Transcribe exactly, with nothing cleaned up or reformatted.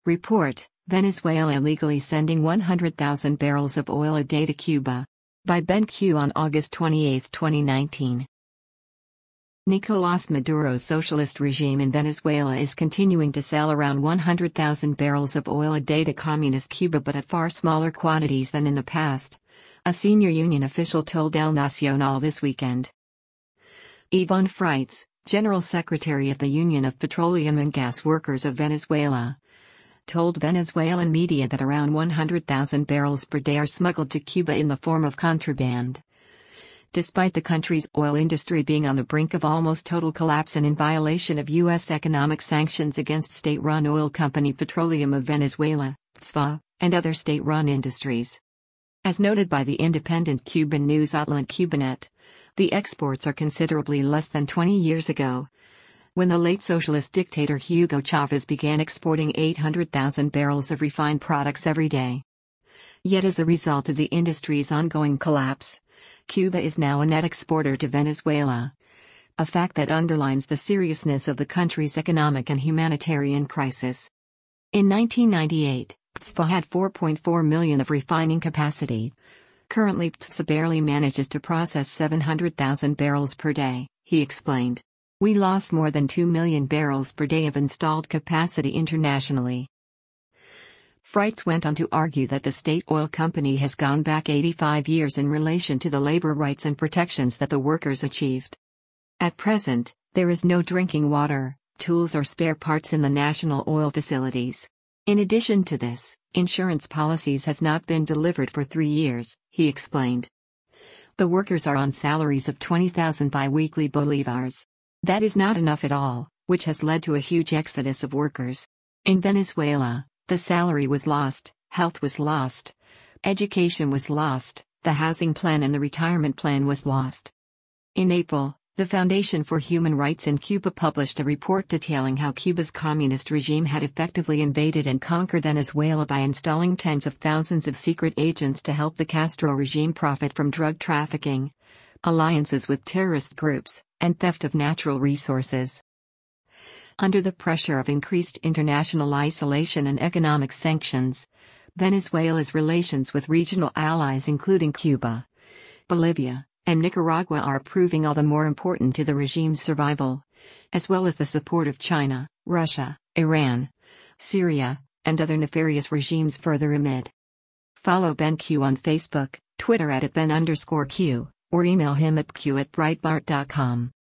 Report: Venezuela illegally sending one hundred thousand barrels of oil a day to Cuba. By Ben Q on August twenty-eighth, twenty nineteen. Nicolás Maduro's socialist regime in Venezuela is continuing to sell around one hundred thousand barrels of oil a day to communist Cuba, but at far smaller quantities than in the past, a senior union official told El Nacional this weekend. Iván Frites, General Secretary of the Union of Petroleum and Gas Workers of Venezuela, told Venezuelan media that around one hundred thousand barrels per day are smuggled to Cuba in the form of contraband. Despite the country's oil industry being on the brink of almost total collapse and in violation of U S economic sanctions against state-run oil company Petroleum of Venezuela, P S V A, and other state-run industries. As noted by the independent Cuban news outlet Cubanet, the exports are considerably less than twenty years ago, when the late socialist dictator Hugo Chavez began exporting eight hundred thousand barrels of refined products every day. Yet as a result of the industry's ongoing collapse, Cuba is now a net exporter to Venezuela, a fact that underlines the seriousness of the country's economic and humanitarian crisis. In nineteen ninety-eight, P S V A had four point four million of refining capacity. Currently, P S V A barely manages to process seven hundred thousand barrels per day, he explained. We lost more than two million barrels per day of installed capacity internationally. Frites went on to argue that the state oil company has gone back eighty-five years in relation to the labor rights and protections that the workers achieved. At present, there is no drinking water, tools or spare parts in the national oil facilities. In addition to this, insurance policies has not been delivered for three years, he explained. The workers are on salaries of twenty thousand bi-weekly bolivars. That is not enough at all, which has led to a huge exodus of workers. In Venezuela, the salary was lost, health was lost, education was lost, the housing plan and the retirement plan was lost. In April, the Foundation for Human Rights in Cuba published a report detailing how Cuba's communist regime had effectively invaded and conquered Venezuela by installing tens of thousands of secret agents to help the Castro regime profit from drug trafficking, alliances with terrorist groups, and theft of natural resources. Under the pressure of increased international isolation and economic sanctions, Venezuela's relations with regional allies including Cuba, Bolivia, and Nicaragua are proving all the more important to the regime's survival, as well as the support of China, Russia, Iran, Syria, and other nefarious regimes further amid. Follow Ben Q on Facebook, Twitter at, at Ben underscore Q, or email him at q at breitbart dot com.